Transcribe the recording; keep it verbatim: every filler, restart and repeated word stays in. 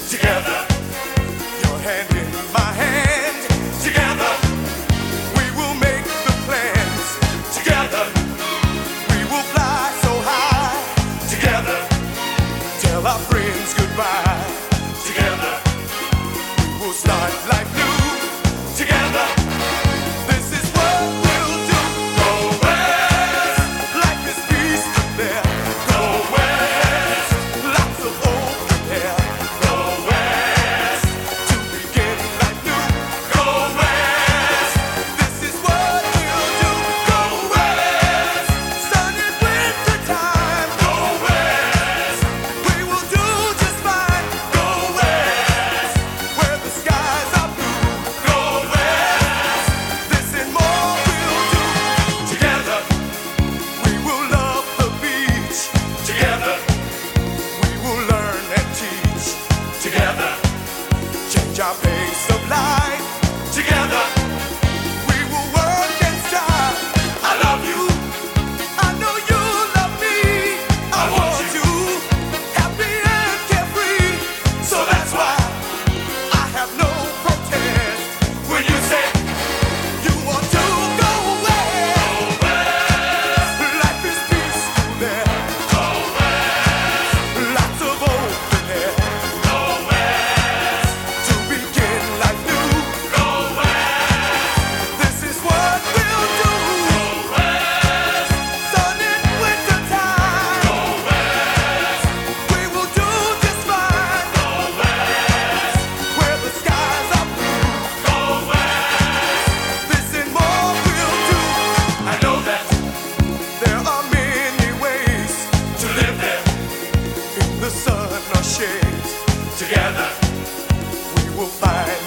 Together, your hand in my hand. Together, we will make the plans. Together, we will fly so high. Together, tell our friends goodbye. Together, we will start life new. Together, this is what we'll do. Go west, life is peaceful there. Go west, lots of open air. Go west, to begin life new. Go west, this is what we'll do. Go west, sun in winter time. Go west, we will do just fine. Go west, where the skies are blue. Go west, this and more we'll do. Together, we will love the beach. Together, we will learn and teach. Together, change our pace of life. Together, we will work and strive. I love you. I know you love me. I want you happy and carefree. So that's why I have no protest when you say you want to go away. Life is peaceful there. Go west. Lots of open air. Go west. To begin life new. Go west. This is what we'll do. Go west. Sun in winter time. Go west. We will do just fine. Go west. Where the skies are blue. Go west. This and more we'll do. I know that there are many ways to live there, in the sun or shade. Together, we will find